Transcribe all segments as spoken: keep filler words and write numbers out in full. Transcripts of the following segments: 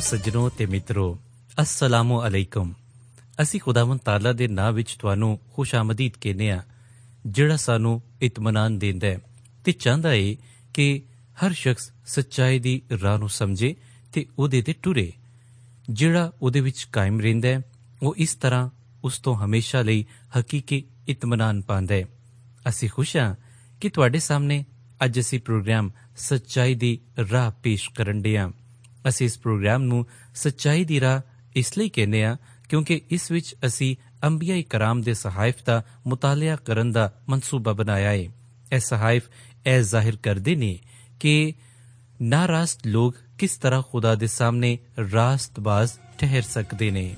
ਸੱਜਣੋ ਤੇ ਮਿੱਤਰੋ, अस्सलामु अलैकुम। ਅਸੀਂ ਖੁਦਾਵੰਦ ਤਾਲਾ ਦੇ ਨਾਂ ਵਿੱਚ ਤੁਹਾਨੂੰ ਖੁਸ਼ ਆਮਦੀਦ ਕਹਿੰਦੇ ਹਾਂ, ਜਿਹੜਾ ਸਾਨੂੰ ਇਤਮਾਨਾਨ ਦਿੰਦਾ ਹੈ ਤੇ ਚਾਹੁੰਦਾ ਏ ਕਿ ਹਰ ਸ਼ਖਸ ਸੱਚਾਈ ਦੀ ਰਾਹ ਨੂੰ ਸਮਝੇ ਤੇ ਉਹਦੇ ਤੇ ਟੁਰੇ। ਜਿਹੜਾ ਉਹਦੇ ਵਿੱਚ ਕਾਇਮ ਰਹਿੰਦਾ ਹੈ ਉਹ ਇਸ ਤਰ੍ਹਾਂ ਉਸ ਤੋਂ ਹਮੇਸ਼ਾ ਲਈ ਹਕੀਕੀ ਇਤਮਾਨਾਨ ਪਾਉਂਦਾ ਹੈ। ਅਸੀਂ ਖੁਸ਼ ਹਾਂ ਕਿ ਤੁਹਾਡੇ ਸਾਹਮਣੇ ਅੱਜ ਅਸੀਂ ਪ੍ਰੋਗਰਾਮ ਸੱਚਾਈ ਦੀ ਰਾਹ ਪੇਸ਼ ਕਰਨ ਡੇ ਹਾਂ। ਅਸੀਂ ਇਸ ਪ੍ਰੋਗਰਾਮ ਨੂੰ ਸੱਚਾਈ ਦੀ ਰਾਹ ਇਸ ਲਈ ਕਹਿੰਦੇ ਹਾਂ ਕਿਉਂਕਿ ਇਸ ਵਿੱਚ ਅਸੀਂ ਅੰਬੀਆ ਕਰਾਮ ਦੇ ਸਹਾਇਫ ਦਾ ਮੁਤਾਲਿਆ ਕਰਨ ਦਾ ਮਨਸੂਬਾ ਬਣਾਇਆ ਹੈ। ਇਹ ਸਹਾਇਫ ਇਹ ਜ਼ਾਹਿਰ ਕਰਦੇ ਨੇ ਕਿ ਨਾਰਾਸਤ ਲੋਕ ਕਿਸ ਤਰ੍ਹਾਂ ਖੁਦਾ ਦੇ ਸਾਹਮਣੇ ਰਾਸਤਬਾਜ਼ ਠਹਿਰ ਸਕਦੇ ਨੇ।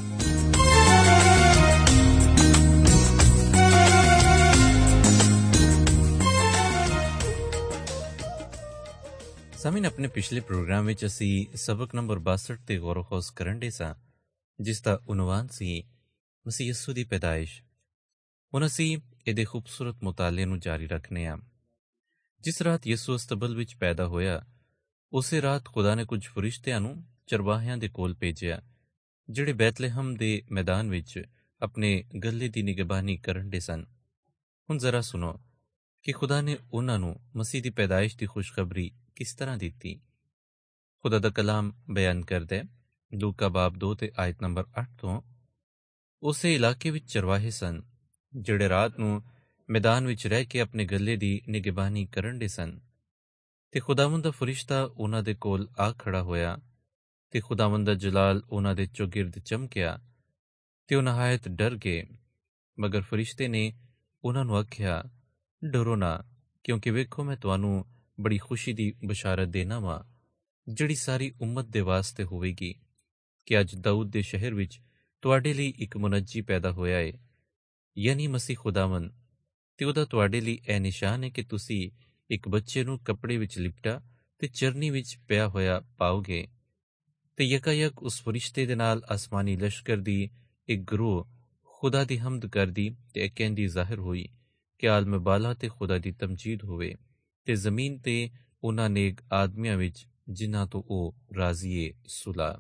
ਸਾਮੀਨ, ਆਪਣੇ ਪਿਛਲੇ ਪ੍ਰੋਗਰਾਮ ਵਿੱਚ ਅਸੀਂ ਸਬਕ ਨੰਬਰ ਬਾਸਠ ਤੇ ਗੌਰ ਖੋਸ ਕਰਨ ਡੇ ਸਾਂ, ਜਿਸ ਦਾ ਉਨਵਾਨ ਸੀ ਮਸੀਹ ਯਸੂ ਦੀ ਪੈਦਾਇਸ਼। ਹੁਣ ਅਸੀਂ ਇਹਦੇ ਖੂਬਸੂਰਤ ਮੁਤਾਲੇ ਨੂੰ ਜਾਰੀ ਰੱਖਨੇ ਹਾਂ। ਜਿਸ ਰਾਤ ਯਸੂ ਅਸਤਬਲ ਵਿੱਚ ਪੈਦਾ ਹੋਇਆ, ਉਸੇ ਰਾਤ ਖੁਦਾ ਨੇ ਕੁਝ ਫਰਿਸ਼ਤਿਆਂ ਨੂੰ ਚਰਵਾਹਿਆਂ ਦੇ ਕੋਲ ਭੇਜਿਆ, ਜਿਹੜੇ ਬੈਤਲਹਮ ਦੇ ਮੈਦਾਨ ਵਿੱਚ ਆਪਣੇ ਗੱਲੇ ਦੀ ਨਿਗਬਾਨੀ ਕਰਨ ਡੇ ਸਨ। ਹੁਣ ਜ਼ਰਾ ਸੁਣੋ ਕਿ ਖੁਦਾ ਨੇ ਉਹਨਾਂ ਨੂੰ ਮਸੀਹ ਦੀ ਪੈਦਾਇਸ਼ ਦੀ ਖੁਸ਼ਖਬਰੀ ਕਿਸ ਤਰ੍ਹਾਂ ਦਿੱਤੀ। ਖੁਦਾ ਦਾ ਕਲਾਮ ਬਿਆਨ ਕਰਦਾ ਹੈ, ਲੂਕਾ ਬਾਬ ਦੋ ਤੇ ਆਇਤ ਨੰਬਰ ਅੱਠ ਤੋਂ, ਉਸੇ ਇਲਾਕੇ ਵਿੱਚ ਚਰਵਾਹੇ ਸਨ ਜਿਹੜੇ ਰਾਤ ਨੂੰ ਮੈਦਾਨ ਵਿੱਚ ਰਹਿ ਕੇ ਆਪਣੇ ਗੱਲੇ ਦੀ ਨਿਗਬਾਨੀ ਕਰਨ ਡੇ ਸਨ। ਤੇ ਖੁਦਾਵੰਦ ਦਾ ਫਰਿਸ਼ਤਾ ਉਹਨਾਂ ਦੇ ਕੋਲ ਆ ਖੜਾ ਹੋਇਆ ਤੇ ਖੁਦਾਵੰਦ ਦਾ ਜਲਾਲ ਉਹਨਾਂ ਦੇ ਚੌਗਿਰਦ ਚਮਕਿਆ ਤੇ ਉਹ ਨਹਾਇਤ ਡਰ ਗਏ। ਮਗਰ ਫਰਿਸ਼ਤੇ ਨੇ ਉਹਨਾਂ ਨੂੰ ਆਖਿਆ, ਡਰੋ ਨਾ, ਕਿਉਂਕਿ ਵੇਖੋ ਮੈਂ ਤੁਹਾਨੂੰ ਬੜੀ ਖੁਸ਼ੀ ਦੀ ਬਸ਼ਾਰਤ ਦੇਣਾ ਵਾਂ, ਜਿਹੜੀ ਸਾਰੀ ਉਮਤ ਦੇ ਵਾਸਤੇ ਹੋਵੇਗੀ ਕਿ ਅੱਜ ਦਾਊਦ ਦੇ ਸ਼ਹਿਰ ਵਿੱਚ ਤੁਹਾਡੇ ਲਈ ਇੱਕ ਮੁਨੱਜੀ ਪੈਦਾ ਹੋਇਆ ਏ, ਯਾਨੀ ਮਸੀਹ ਖੁਦਾਵੰਦ। ਤੇ ਉਹਦਾ ਤੁਹਾਡੇ ਲਈ ਇਹ ਨਿਸ਼ਾਨ ਹੈ ਕਿ ਤੁਸੀਂ ਇੱਕ ਬੱਚੇ ਨੂੰ ਕੱਪੜੇ ਵਿੱਚ ਲਿਪਟਾ ਤੇ ਚਰਨੀ ਵਿੱਚ ਪਿਆ ਹੋਇਆ ਪਾਓਗੇ। ਤੇ ਯਕਾਯਕ ਉਸ ਫਰਿਸ਼ਤੇ ਦੇ ਨਾਲ ਆਸਮਾਨੀ ਲਸ਼ਕਰ ਦੀ ਇੱਕ ਗਰੋਹ ਖੁਦਾ ਦੀ ਹਮਦ ਕਰਦੀ ਤੇ ਇਹ ਕਹਿੰਦੀ ਜ਼ਾਹਿਰ ਹੋਈ ਕਿ ਆਲਮ ਬਾਲਾ ਤੇ ਖੁਦਾ ਦੀ ਤਮਜੀਦ ਹੋਵੇ ਤੇ ਜ਼ਮੀਨ ਤੇ ਉਹਨਾਂ ਨੇਕ ਆਦਮੀਆਂ ਵਿੱਚ ਜਿਨ੍ਹਾਂ ਤੋਂ ਉਹ ਰਾਜ਼ੀ ਏ ਸੁਲਾ।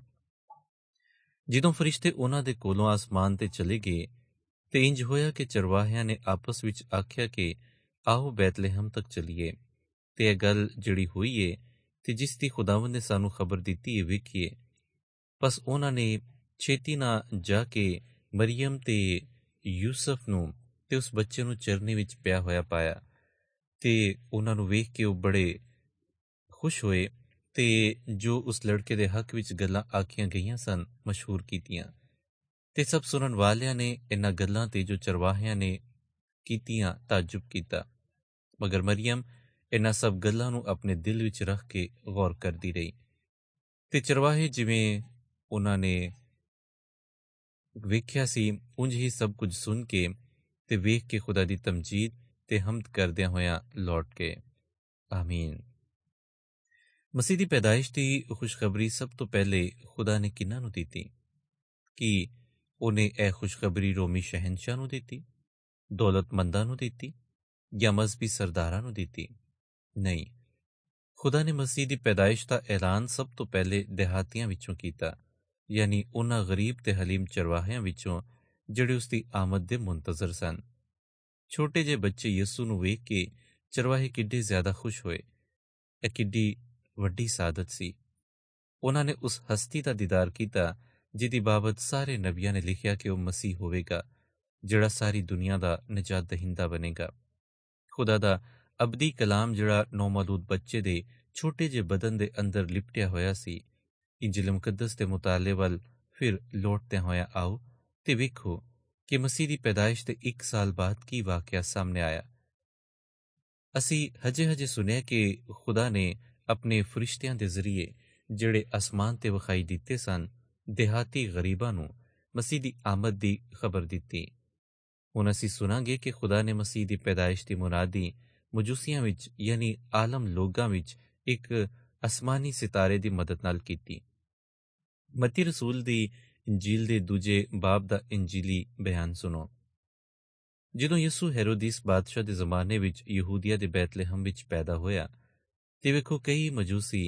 ਜਦੋਂ ਫਰਿਸ਼ਤੇ ਉਹਨਾਂ ਦੇ ਕੋਲੋਂ ਆਸਮਾਨ ਤੇ ਚਲੇ ਗਏ ਤੇ ਇੰਜ ਹੋਇਆ ਕਿ ਚਰਵਾਹਿਆਂ ਨੇ ਆਪਸ ਵਿੱਚ ਆਖਿਆ ਕਿ ਆਓ ਬੈਤਲਹਮ ਤੱਕ ਚਲੀਏ ਤੇ ਇਹ ਗੱਲ ਜਿਹੜੀ ਹੋਈ ਏ ਤੇ ਜਿਸ ਦੀ ਖੁਦਾਵੰਦ ਨੇ ਸਾਨੂੰ ਖਬਰ ਦਿੱਤੀ ਏ ਵੇਖੀਏ। ਬਸ ਉਹਨਾਂ ਨੇ ਛੇਤੀ ਨਾਲ ਜਾ ਕੇ ਮਰੀਅਮ ਤੇ ਯੂਸਫ ਨੂੰ ਤੇ ਉਸ ਬੱਚੇ ਨੂੰ ਚਰਨੀ ਵਿੱਚ ਪਿਆ ਹੋਇਆ ਪਾਇਆ ਤੇ ਉਹਨਾਂ ਨੂੰ ਵੇਖ ਕੇ ਉਹ ਬੜੇ ਖੁਸ਼ ਹੋਏ ਤੇ ਜੋ ਉਸ ਲੜਕੇ ਦੇ ਹੱਕ ਵਿੱਚ ਗੱਲਾਂ ਆਖੀਆਂ ਗਈਆਂ ਸਨ ਮਸ਼ਹੂਰ ਕੀਤੀਆਂ। ਤੇ ਸਭ ਸੁਣਨ ਵਾਲਿਆਂ ਨੇ ਇਹਨਾਂ ਗੱਲਾਂ ਤੇ ਜੋ ਚਰਵਾਹਿਆਂ ਨੇ ਕੀਤੀਆਂ ਤਾਜੁਬ ਕੀਤਾ, ਮਗਰ ਮਰੀਅਮ ਇਹਨਾਂ ਸਭ ਗੱਲਾਂ ਨੂੰ ਆਪਣੇ ਦਿਲ ਵਿੱਚ ਰੱਖ ਕੇ ਗੌਰ ਕਰਦੀ ਰਹੀ। ਤੇ ਚਰਵਾਹੇ ਜਿਵੇਂ ਉਹਨਾਂ ਨੇ ਵੇਖਿਆ ਸੀ ਉਂਝ ਹੀ ਸਭ ਕੁਝ ਸੁਣ ਕੇ ਤੇ ਵੇਖ ਕੇ ਖੁਦਾ ਦੀ ਤਮਜੀਦ ਤੇ ਹਮਦ ਕਰਦਿਆਂ ਹੋਇਆਂ ਲੌਟ ਗਏ। ਆਮੀਨ। ਮਸੀਹ ਦੀ ਪੈਦਾਇਸ਼ ਦੀ ਖੁਸ਼ਖਬਰੀ ਸਭ ਤੋਂ ਪਹਿਲੇ ਖੁਦਾ ਨੇ ਕਿਹਨਾਂ ਨੂੰ ਦਿੱਤੀ? ਕੀ ਉਹਨੇ ਇਹ ਖੁਸ਼ਖਬਰੀ ਰੋਮੀ ਸ਼ਹਿਨਸ਼ਾਹ ਨੂੰ ਦਿੱਤੀ, ਦੌਲਤਮੰਦਾਂ ਨੂੰ ਦਿੱਤੀ ਜਾਂ ਮਜ਼ਹਬੀ ਸਰਦਾਰਾਂ ਨੂੰ ਦਿੱਤੀ? ਨਹੀਂ, ਖੁਦਾ ਨੇ ਮਸੀਹ ਦੀ ਪੈਦਾਇਸ਼ ਦਾ ਐਲਾਨ ਸਭ ਤੋਂ ਪਹਿਲੇ ਦਿਹਾਤੀਆਂ ਵਿੱਚੋਂ ਕੀਤਾ, ਯਾਨੀ ਉਹਨਾਂ ਗਰੀਬ ਤੇ ਹਲੀਮ ਚਰਵਾਹਿਆਂ ਵਿੱਚੋਂ ਜਿਹੜੇ ਉਸ ਦੀ ਆਮਦ ਦੇ ਮੁੰਤਜ਼ਰ ਸਨ। ਛੋਟੇ ਜਿਹੇ ਬੱਚੇ ਯਸੂ ਨੂੰ ਵੇਖ ਕੇ ਚਰਵਾਹੇ ਕਿੱਡੇ ਜ਼ਿਆਦਾ ਖੁਸ਼ ਹੋਏ। ਇਹ ਕਿੱਡੀ ਵੱਡੀ ਸਾਦਤ ਸੀ। ਉਹਨਾਂ ਨੇ ਉਸ ਹਸਤੀ ਦਾ ਦੀਦਾਰ ਕੀਤਾ ਜਿਹਦੀ ਬਾਬਤ ਸਾਰੇ ਨਬੀਆਂ ਨੇ ਲਿਖਿਆ ਕਿ ਉਹ ਮਸੀਹ ਹੋਵੇਗਾ, ਜਿਹੜਾ ਸਾਰੀ ਦੁਨੀਆ ਦਾ ਨਜਾਤ ਦਹਿੰਦਾ ਬਣੇਗਾ। ਖੁਦਾ ਦਾ ਅਬਦੀ ਕਲਾਮ ਜਿਹੜਾ ਨੌਮੌਲੂਦ ਬੱਚੇ ਦੇ ਛੋਟੇ ਜਿਹੇ ਬਦਨ ਦੇ ਅੰਦਰ ਲਿਪਟਿਆ ਹੋਇਆ ਸੀ। ਇੰਜੀਲ ਮੁਕੱਦਸ ਦੇ ਮੁਤਾਲੇ ਵੱਲ ਫਿਰ ਲੌਟਦਿਆਂ ਹੋਇਆ ਆਓ ਤੇ ਵੇਖੋ ਕਿ ਮਸੀਹ ਦੀ ਪੈਦਾਇਸ਼ ਦੇ ਇੱਕ ਸਾਲ ਬਾਅਦ ਕੀ ਵਾਕਿਆ ਸਾਹਮਣੇ ਆਇਆ। ਅਸੀਂ ਹਜੇ ਹਜੇ ਸੁਣਿਆ ਕਿ ਖੁਦਾ ਨੇ ਆਪਣੇ ਫਰਿਸ਼ਤਿਆਂ ਦੇ ਜ਼ਰੀਏ ਜਿਹੜੇ ਅਸਮਾਨ ਤੇ ਵਿਖਾਈ ਦਿੱਤੇ ਸਨ, ਦਿਹਾਤੀ ਗਰੀਬਾਂ ਨੂੰ ਮਸੀਹ ਦੀ ਆਮਦ ਦੀ ਖਬਰ ਦਿੱਤੀ। ਹੁਣ ਅਸੀਂ ਸੁਣਾਂਗੇ ਕਿ ਖੁਦਾ ਨੇ ਮਸੀਹ ਦੀ ਪੈਦਾਇਸ਼ ਦੀ ਮੁਨਾਦੀ ਮਜੂਸੀਆਂ ਵਿੱਚ ਯਾਨੀ ਆਲਮ ਲੋਕਾਂ ਵਿੱਚ ਇੱਕ ਅਸਮਾਨੀ ਸਿਤਾਰੇ ਦੀ ਮਦਦ ਨਾਲ ਕੀਤੀ। ਮਤੀ ਰਸੂਲ ਦੀ ਇੰਜੀਲ ਦੇ ਦੂਜੇ ਬਾਬ ਦਾ ਇੰਜੀਲੀ ਬਿਆਨ ਸੁਣੋ। ਜਦੋਂ ਯਸੂ ਹੈਰੋਦੀਸ ਬਾਦਸ਼ਾਹ ਦੇ ਜ਼ਮਾਨੇ ਵਿੱਚ ਯਹੂਦੀਆ ਦੇ ਬੈਤਲਹਮ ਵਿੱਚ ਪੈਦਾ ਹੋਇਆ ਤੇ ਵੇਖੋ ਕਈ ਮਜੂਸੀ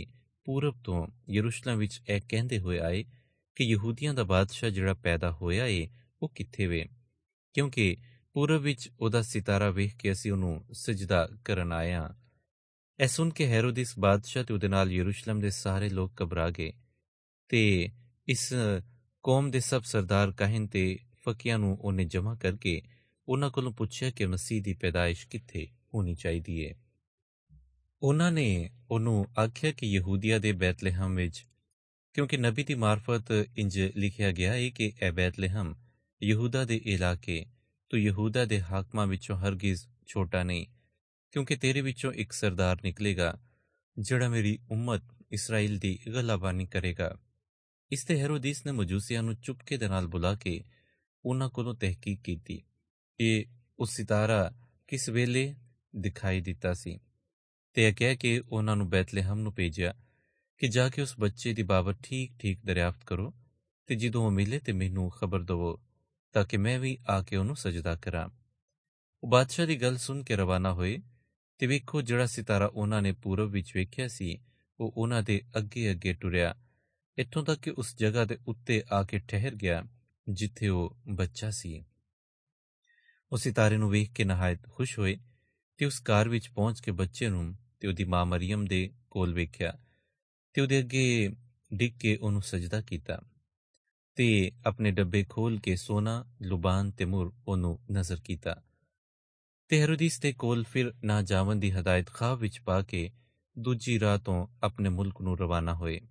ਪੂਰਬ ਤੋਂ ਯਰੂਸ਼ਲਮ ਵਿੱਚ ਇਹ ਕਹਿੰਦੇ ਹੋਏ ਆਏ ਕਿ ਯਹੂਦੀਆਂ ਦਾ ਬਾਦਸ਼ਾਹ ਜਿਹੜਾ ਪੈਦਾ ਹੋਇਆ ਏ ਉਹ ਕਿੱਥੇ ਵੇ, ਕਿਉਂਕਿ ਪੂਰਬ ਵਿੱਚ ਉਹਦਾ ਸਿਤਾਰਾ ਵੇਖ ਕੇ ਅਸੀਂ ਉਹਨੂੰ ਸਜਦਾ ਕਰਨ ਆਏ ਹਾਂ। ਇਹ ਸੁਣ ਕੇ ਹੈਰੋਦਿਸ ਬਾਦਸ਼ਾਹ ਤੇ ਉਹਦੇ ਨਾਲ ਯਰੂਸ਼ਲਮ ਦੇ ਸਾਰੇ ਲੋਕ ਘਬਰਾ ਗਏ ਤੇ ਇਸ ਕੌਮ ਦੇ ਸਭ ਸਰਦਾਰ ਕਾਹਿਨ ਤੇ ਫਕੀਆਂ ਨੂੰ ਉਹਨੇ ਜਮ੍ਹਾਂ ਕਰਕੇ ਉਹਨਾਂ ਕੋਲੋਂ ਪੁੱਛਿਆ ਕਿ ਮਸੀਹ ਦੀ ਪੈਦਾਇਸ਼ ਕਿੱਥੇ ਹੋਣੀ ਚਾਹੀਦੀ ਏ। ਉਹਨਾਂ ਨੇ ਉਹਨੂੰ ਆਖਿਆ ਕਿ ਯਹੂਦੀਆ ਦੇ ਬੈਤਲਹਮ ਵਿੱਚ, ਕਿਉਂਕਿ ਨਬੀ ਦੀ ਮਾਰਫਤ ਇੰਜ ਲਿਖਿਆ ਗਿਆ ਹੈ ਕਿ ਇਹ ਬੈਤਲਹਮ ਯਹੂਦਾ ਦੇ ਇਲਾਕੇ ਤੂੰ ਯਹੂਦਾ ਦੇ ਹਾਕਮਾਂ ਵਿੱਚੋਂ ਹਰਗਿਜ਼ ਛੋਟਾ ਨਹੀਂ, ਕਿਉਂਕਿ ਤੇਰੇ ਵਿੱਚੋਂ ਇੱਕ ਸਰਦਾਰ ਨਿਕਲੇਗਾ ਜਿਹੜਾ ਮੇਰੀ ਉਮਤ ਇਸਰਾਈਲ ਦੀ ਗਲਾਬਾਨੀ ਕਰੇਗਾ। ਇਸ ਤੇ ਹੈਰੋਦੀਸ ਨੇ ਮਜੂਸੀਆਂ ਨੂੰ ਚੁਪਕੇ ਦੇ ਨਾਲ ਬੁਲਾ ਕੇ ਉਹਨਾਂ ਕੋਲੋਂ ਤਹਿਕੀਕ ਕੀਤੀ ਕਿ ਉਹ ਸਿਤਾਰਾ ਕਿਸ ਵੇਲੇ ਦਿਖਾਈ ਦਿੱਤਾ ਸੀ, ਤੇ ਇਹ ਕਹਿ ਕੇ ਉਹਨਾਂ ਨੂੰ ਬੈਤਲਹਮ ਨੂੰ ਭੇਜਿਆ ਕਿ ਜਾ ਕੇ ਉਸ ਬੱਚੇ ਦੀ ਬਾਬਤ ਠੀਕ ਠੀਕ ਦਰਿਆਫਤ ਕਰੋ ਤੇ ਜਦੋਂ ਉਹ ਮਿਲੇ ਤੇ ਮੈਨੂੰ ਖਬਰ ਦਵੋ ਤਾਂ ਕਿ ਮੈਂ ਵੀ ਆ ਕੇ ਉਹਨੂੰ ਸਜਦਾ ਕਰਾਂ। ਉਹ ਬਾਦਸ਼ਾਹ ਦੀ ਗੱਲ ਸੁਣ ਕੇ ਰਵਾਨਾ ਹੋਏ ਤੇ ਵੇਖੋ ਜਿਹੜਾ ਸਿਤਾਰਾ ਉਹਨਾਂ ਨੇ ਪੂਰਬ ਵਿੱਚ ਵੇਖਿਆ ਸੀ ਉਹ ਉਹਨਾਂ ਦੇ ਅੱਗੇ ਅੱਗੇ ਟੁਰਿਆ, ਇੱਥੋਂ ਤੱਕ ਕਿ ਉਸ ਜਗ੍ਹਾ ਦੇ ਉੱਤੇ ਆ ਕੇ ਠਹਿਰ ਗਿਆ ਜਿੱਥੇ ਉਹ ਬੱਚਾ ਸੀ। ਉਹ ਸਿਤਾਰੇ ਨੂੰ ਵੇਖ ਕੇ ਨਹਾਇਤ ਖੁਸ਼ ਹੋਏ ਤੇ ਉਸ ਘਰ ਵਿੱਚ ਪਹੁੰਚ ਕੇ ਬੱਚੇ ਨੂੰ ਤੇ ਉਹਦੀ ਮਾਂ ਮਰੀਅਮ ਦੇ ਕੋਲ ਵੇਖਿਆ ਤੇ ਉਹਦੇ ਅੱਗੇ ਡਿੱਗ ਕੇ ਉਹਨੂੰ ਸਜਦਾ ਕੀਤਾ ਤੇ ਆਪਣੇ ਡੱਬੇ ਖੋਲ ਕੇ ਸੋਨਾ, ਲੁਬਾਨ ਤੇ ਮੁਰ ਉਹਨੂੰ ਨਜ਼ਰ ਕੀਤਾ ਤੇ ਹੈਰੋਦੀਸ ਦੇ ਕੋਲ ਫਿਰ ਨਾ ਜਾਵਨ ਦੀ ਹਦਾਇਤ ਖਾਬ ਵਿੱਚ ਪਾ ਕੇ ਦੂਜੀ ਰਾਹ ਤੋਂ ਆਪਣੇ ਮੁਲਕ ਨੂੰ ਰਵਾਨਾ ਹੋਏ।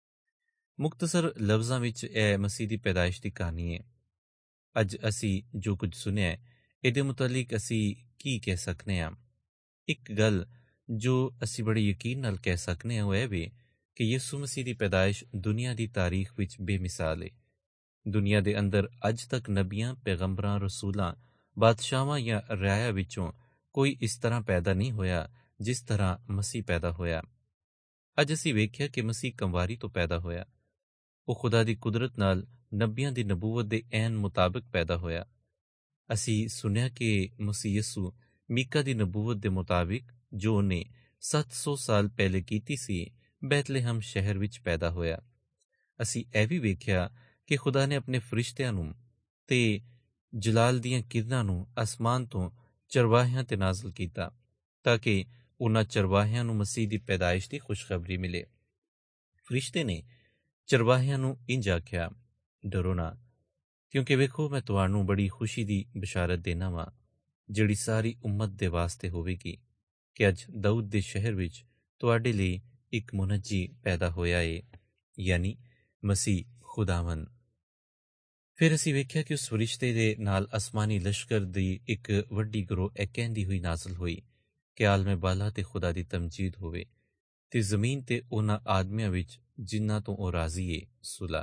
ਮੁਖਤਸਰ ਲਫ਼ਜ਼ਾਂ ਵਿੱਚ ਇਹ ਮਸੀਹ ਦੀ ਪੈਦਾਇਸ਼ ਦੀ ਕਹਾਣੀ ਹੈ। ਅੱਜ ਅਸੀਂ ਜੋ ਕੁਝ ਸੁਣਿਆ ਇਹਦੇ ਮੁਤਲਿਕ ਅਸੀਂ ਕੀ ਕਹਿ ਸਕਦੇ ਹਾਂ? ਇੱਕ ਗੱਲ ਜੋ ਅਸੀਂ ਬੜੇ ਯਕੀਨ ਨਾਲ ਕਹਿ ਸਕਦੇ ਹਾਂ ਉਹ ਇਹ ਵੀ ਕਿ ਯਿਸੂ ਮਸੀਹ ਦੀ ਪੈਦਾਇਸ਼ ਦੁਨੀਆ ਦੀ ਤਾਰੀਖ ਵਿੱਚ ਬੇਮਿਸਾਲ ਹੈ। ਦੁਨੀਆ ਦੇ ਅੰਦਰ ਅੱਜ ਤੱਕ ਨਬੀਆਂ, ਪੈਗੰਬਰਾਂ, ਰਸੂਲਾਂ, ਬਾਦਸ਼ਾਹਾਂ ਜਾਂ ਰਿਆਇਆ ਵਿੱਚੋਂ ਕੋਈ ਇਸ ਤਰ੍ਹਾਂ ਪੈਦਾ ਨਹੀਂ ਹੋਇਆ ਜਿਸ ਤਰ੍ਹਾਂ ਮਸੀਹ ਪੈਦਾ ਹੋਇਆ। ਅੱਜ ਅਸੀਂ ਵੇਖਿਆ ਕਿ ਮਸੀਹ ਕੰਵਾਰੀ ਤੋਂ ਪੈਦਾ ਹੋਇਆ। ਉਹ ਖੁਦਾ ਦੀ ਕੁਦਰਤ ਨਾਲ ਨਬੀਆਂ ਦੀ ਨਬੂਵਤ ਦੇ ਐਨ ਮੁਤਾਬਕ ਪੈਦਾ ਹੋਇਆ। ਅਸੀਂ ਸੁਣਿਆ ਕਿ ਮਸੀਹ ਯਿਸੂ ਮੀਕਾ ਦੀ ਨਬੂਵਤ ਦੇ ਮੁਤਾਬਿਕ ਜੋ ਉਹਨੇ ਸੱਤ ਸੌ ਸਾਲ ਪਹਿਲੇ ਕੀਤੀ ਸੀ ਬੈਤਲਹਮ ਸ਼ਹਿਰ ਵਿੱਚ ਪੈਦਾ ਹੋਇਆ। ਅਸੀਂ ਇਹ ਵੀ ਵੇਖਿਆ ਕਿ ਖੁਦਾ ਨੇ ਆਪਣੇ ਫਰਿਸ਼ਤਿਆਂ ਨੂੰ ਤੇ ਜਲਾਲ ਦੀਆਂ ਕਿਰਨਾਂ ਨੂੰ ਅਸਮਾਨ ਤੋਂ ਚਰਵਾਹਿਆਂ ਤੇ ਨਾਜ਼ਲ ਕੀਤਾ ਤਾਂ ਕਿ ਉਹਨਾਂ ਚਰਵਾਹਿਆਂ ਨੂੰ ਮਸੀਹ ਦੀ ਪੈਦਾਇਸ਼ ਦੀ ਖੁਸ਼ਖਬਰੀ ਮਿਲੇ। ਫਰਿਸ਼ਤੇ ਨੇ ਚਰਵਾਹਿਆਂ ਨੂੰ ਇੰਜ ਆਖਿਆ, ਡਰੋ ਨਾ, ਕਿਉਂਕਿ ਵੇਖੋ ਮੈਂ ਤੁਹਾਨੂੰ ਬੜੀ ਖੁਸ਼ੀ ਦੀ ਬਿਸ਼ਾਰਤ ਦੇਣਾ ਵਾਂ ਜਿਹੜੀ ਸਾਰੀ ਉਮਤ ਦੇ ਵਾਸਤੇ ਹੋਵੇਗੀ ਕਿ ਅੱਜ ਦਾਊਦ ਦੇ ਸ਼ਹਿਰ ਵਿੱਚ ਤੁਹਾਡੇ ਲਈ ਇੱਕ ਮੁਨੱਜੀ ਪੈਦਾ ਹੋਇਆ ਏ, ਯਾਨੀ ਮਸੀਹ ਖੁਦਾਵੰ। ਫਿਰ ਅਸੀਂ ਵੇਖਿਆ ਕਿ ਉਸ ਫਰਿਸ਼ਤੇ ਦੇ ਨਾਲ ਅਸਮਾਨੀ ਲਸ਼ਕਰ ਦੀ ਇੱਕ ਵੱਡੀ ਗਰੋਹ ਇਹ ਕਹਿੰਦੀ ਹੋਈ ਨਾਜ਼ਲ ਹੋਈ ਕਿ ਆਲਮੇ ਬਾਲਾ ਤੇ ਖੁਦਾ ਦੀ ਤਮਜੀਦ ਹੋਵੇ ਤੇ ਜ਼ਮੀਨ ਤੇ ਉਹਨਾਂ ਆਦਮੀਆਂ ਵਿੱਚ ਜਿਨ੍ਹਾਂ ਤੋਂ ਉਹ ਰਾਜ਼ੀ ਏ ਸੁਲਾ।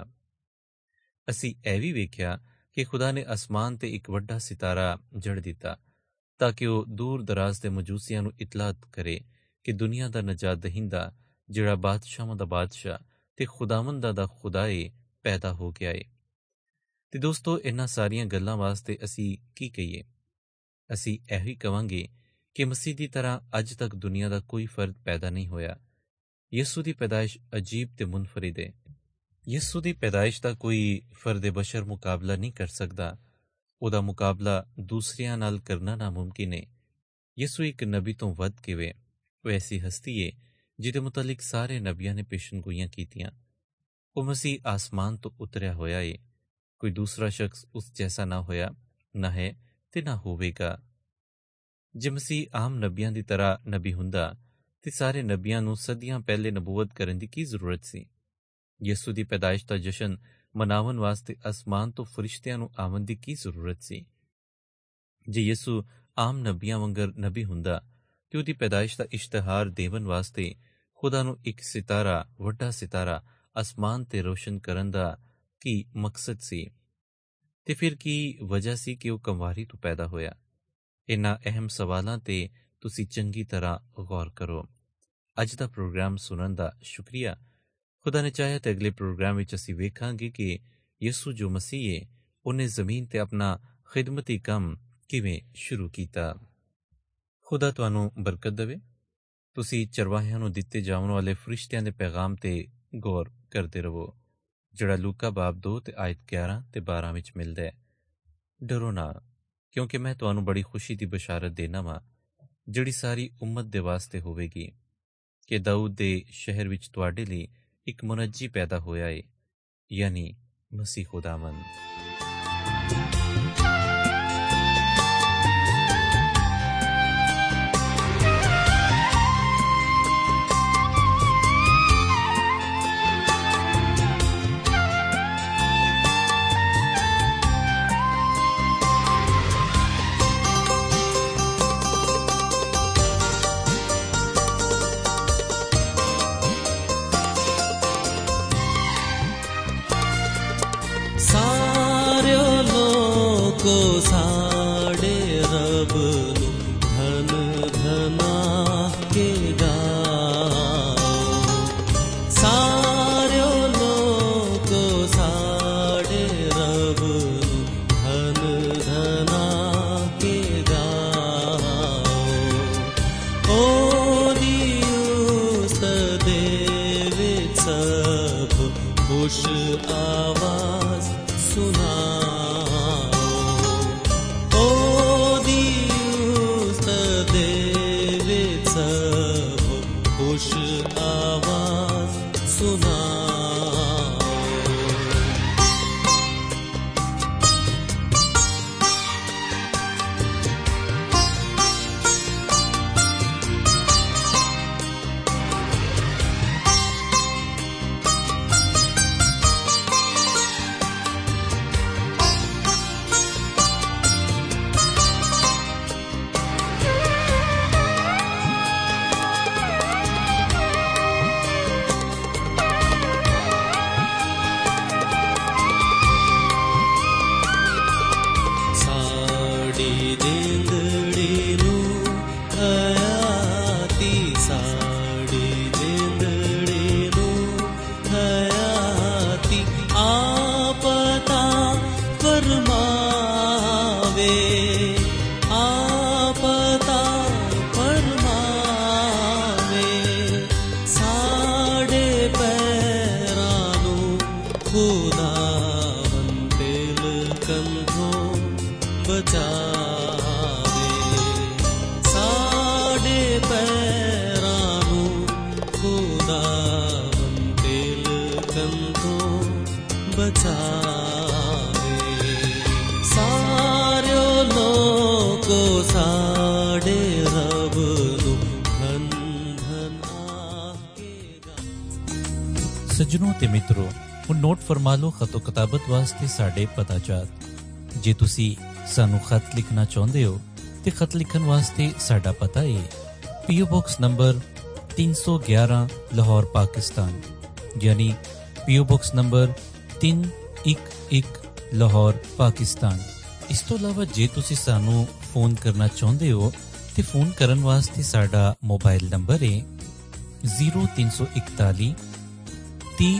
ਅਸੀਂ ਇਹ ਵੀ ਵੇਖਿਆ ਕਿ ਖੁਦਾ ਨੇ ਅਸਮਾਨ ਤੇ ਇੱਕ ਵੱਡਾ ਸਿਤਾਰਾ ਜੜ ਦਿੱਤਾ ਤਾਂ ਕਿ ਉਹ ਦੂਰ ਦਰਾਜ਼ ਦੇ ਮਜੂਸੀਆਂ ਨੂੰ ਇਤਲਾਤ ਕਰੇ ਕਿ ਦੁਨੀਆ ਦਾ ਨਜਾਤ ਦਹਿੰਦਾ ਜਿਹੜਾ ਬਾਦਸ਼ਾਹਾਂ ਦਾ ਬਾਦਸ਼ਾਹ ਤੇ ਖੁਦਾਵੰਦਾਂ ਦਾ ਖੁਦਾ ਏ ਪੈਦਾ ਹੋ ਗਿਆ ਏ। ਤੇ ਦੋਸਤੋ, ਇਹਨਾਂ ਸਾਰੀਆਂ ਗੱਲਾਂ ਵਾਸਤੇ ਅਸੀਂ ਕੀ ਕਹੀਏ? ਅਸੀਂ ਇਹੋ ਹੀ ਕਵਾਂਗੇ ਕਿ ਮਸੀਹ ਦੀ ਤਰ੍ਹਾਂ ਅੱਜ ਤੱਕ ਦੁਨੀਆ ਦਾ ਕੋਈ ਫਰਦ ਪੈਦਾ ਨਹੀਂ ਹੋਇਆ। ਯਿਸੂ ਦੀ ਪੈਦਾਇਸ਼ ਅਜੀਬ ਤੇ ਮੁਨਫਰਿਦ ਹੈ। ਯਿਸੂ ਦੀ ਪੈਦਾਇਸ਼ ਦਾ ਕੋਈ ਫਰਦ ਬਸ਼ਰ ਮੁਕਾਬਲਾ ਨਹੀਂ ਕਰ ਸਕਦਾ। ਉਹਦਾ ਮੁਕਾਬਲਾ ਦੂਸਰਿਆਂ ਨਾਲ ਕਰਨਾ ਨਾਮੁਮਕਿਨ ਹੈ। ਯਿਸੂ ਇੱਕ ਨਬੀ ਤੋਂ ਵੱਧ ਕੇ ਵੇ। ਉਹ ਐਸੀ ਹਸਤੀ ਹੈ ਜਿਹਦੇ ਮੁਤਲਿਕ ਸਾਰੇ ਨਬੀਆਂ ਨੇ ਪੇਸ਼ਨਗੋਈਆਂ ਕੀਤੀਆਂ। ਉਹ ਮਸੀਹ ਆਸਮਾਨ ਤੋਂ ਉਤਰਿਆ ਹੋਇਆ ਏ। ਕੋਈ ਦੂਸਰਾ ਸ਼ਖਸ ਉਸ ਜੈਸਾ ਨਾ ਹੋਇਆ, ਨਾ ਹੈ ਤੇ ਨਾ ਹੋਵੇਗਾ। ਜੇ ਮਸੀਹ ਆਮ ਨਬੀਆਂ ਦੀ ਤਰ੍ਹਾਂ ਨਬੀ ਹੁੰਦਾ ਤੇ ਸਾਰੇ ਨਬੀਆਂ ਨੂੰ ਸਦੀਆਂ ਪਹਿਲੇ ਨਬੂਵਤ ਕਰਨ ਦੀ ਕੀ ਜ਼ਰੂਰਤ ਸੀ? ਯਿਸੂ ਦੀ ਪੈਦਾਇਸ਼ ਦਾ ਜਸ਼ਨ ਮਨਾਉਣ ਵਾਸਤੇ ਅਸਮਾਨ ਤੋਂ ਫਰਿਸ਼ਤਿਆਂ ਨੂੰ ਆਉਣ ਦੀ ਕੀ ਜ਼ਰੂਰਤ ਸੀ? ਜੇ ਯਿਸੂ ਆਮ ਨਬੀਆਂ ਵਾਂਗਰ ਨਬੀ ਹੁੰਦਾ ਤੇ ਉਹਦੀ ਪੈਦਾਇਸ਼ ਦਾ ਇਸ਼ਤਿਹਾਰ ਦੇਵਨ ਵਾਸਤੇ ਖੁਦਾ ਨੂੰ ਇੱਕ ਸਿਤਾਰਾ, ਵੱਡਾ ਸਿਤਾਰਾ ਅਸਮਾਨ ਤੇ ਰੋਸ਼ਨ ਕਰਨ ਦਾ ਕੀ ਮਕਸਦ ਸੀ? ਤੇ ਫਿਰ ਕੀ ਵਜ੍ਹਾ ਸੀ ਕਿ ਉਹ ਕੰਵਾਰੀ ਤੋਂ ਪੈਦਾ ਹੋਇਆ? ਇਹਨਾਂ ਅਹਿਮ ਸਵਾਲਾਂ ਤੇ ਤੁਸੀਂ ਚੰਗੀ ਤਰ੍ਹਾਂ ਗੌਰ ਕਰੋ। ਅੱਜ ਦਾ ਪ੍ਰੋਗਰਾਮ ਸੁਣਨ ਦਾ ਸ਼ੁਕਰੀਆ। ਖੁਦਾ ਨੇ ਚਾਹਿਆ ਤੇ ਅਗਲੇ ਪ੍ਰੋਗਰਾਮ ਵਿੱਚ ਅਸੀਂ ਵੇਖਾਂਗੇ ਕਿ ਯਿਸੂ ਜੋ ਮਸੀਹ ਹੈ ਉਹਨੇ ਜ਼ਮੀਨ ਤੇ ਆਪਣਾ ਖਿਦਮਤੀ ਕੰਮ ਕਿਵੇਂ ਸ਼ੁਰੂ ਕੀਤਾ। ਖੁਦਾ ਤੁਹਾਨੂੰ ਬਰਕਤ ਦੇਵੇ। ਤੁਸੀਂ ਚਰਵਾਹਿਆਂ ਨੂੰ ਦਿੱਤੇ ਜਾਣ ਵਾਲੇ ਫਰਿਸ਼ਤਿਆਂ ਦੇ ਪੈਗਾਮ ਤੇ ਗੌਰ ਕਰਦੇ ਰਹੋ, ਜਿਹੜਾ ਲੂਕਾ ਬਾਬ ਦੋ ਤੇ ਆਇਤ ਗਿਆਰਾਂ ਤੇ ਬਾਰਾਂ ਵਿੱਚ ਮਿਲਦਾ ਹੈ। ਡਰੋ ਨਾ, ਕਿਉਂਕਿ ਮੈਂ ਤੁਹਾਨੂੰ ਬੜੀ ਖੁਸ਼ੀ ਦੀ ਬਸ਼ਾਰਤ ਦੇਣਾ ਵਾਂ, ਜਿਹੜੀ ਸਾਰੀ ਉਮਤ ਦੇ ਵਾਸਤੇ ਹੋਵੇਗੀ, ਕਿ ਦਾਊਦ ਦੇ ਸ਼ਹਿਰ ਵਿੱਚ ਤੁਹਾਡੇ ਲਈ ਇੱਕ ਮੁਨੱਜੀ ਪੈਦਾ ਹੋਇਆ ਏ, ਯਾਨੀ ਮਸੀਹ ਖੁਦਾਵੰਦ। को साड़े रब धन धना के गाओ, सारे लोग को साड़े रब धन धना के गाओ। ओ दियुस देवे सब खुश आवाज सुना, खुश आवाज सुना। सज्जनों ते मित्रों, ਹੁਣ ਨੋਟ ਫਰਮਾ ਲਓ ਖਤੋ ਕਿਤਾਬਤ ਵਾਸਤੇ ਸਾਡੇ ਪਤਾ ਚਾਤ। ਜੇ ਤੁਸੀਂ ਸਾਨੂੰ ਖਤ ਲਿਖਣਾ ਚਾਹੁੰਦੇ ਹੋ ਤੇ ਖਤ ਲਿਖਣ ਵਾਸਤੇ ਸਾਡਾ ਪਤਾ ਹੈ ਪੀਓ ਬਾਕਸ ਨੰਬਰ तीन सौ ग्यारह ਲਾਹੌਰ ਪਾਕਿਸਤਾਨ, ਯਾਨੀ ਪੀਓ ਬਾਕਸ ਨੰਬਰ तीन एक एक ਲਾਹੌਰ ਪਾਕਿਸਤਾਨ। ਇਸ ਤੋਂ ਇਲਾਵਾ ਜੇ ਤੁਸੀਂ ਸਾਨੂੰ ਫੋਨ ਕਰਨਾ ਚਾਹੁੰਦੇ ਹੋ ਤੇ ਫੋਨ ਕਰਨ ਵਾਸਤੇ ਸਾਡਾ ਮੋਬਾਈਲ ਨੰਬਰ ਹੈ ਜ਼ੀਰੋ तीन सौ इकतालीस तीस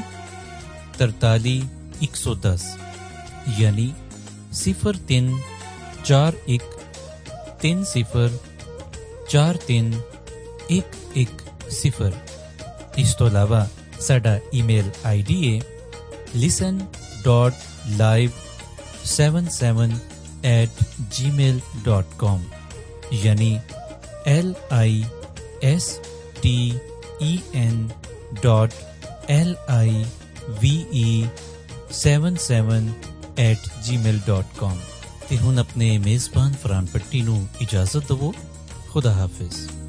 तरतालीस एक सौ दस, यानी सिफर तीन चार एक तीन सिफर चार तीन एक एक सिफर। इस तो अलावा साडा ईमेल आई डी है listen dot live seven seven at gmail dot com, यानी L I S T E N dot L I V E seven seven at gmail dot com. ते हुण अपने मेज़बान फरहान पट्टी नूं इजाज़त दवो। खुदा हाफिज़।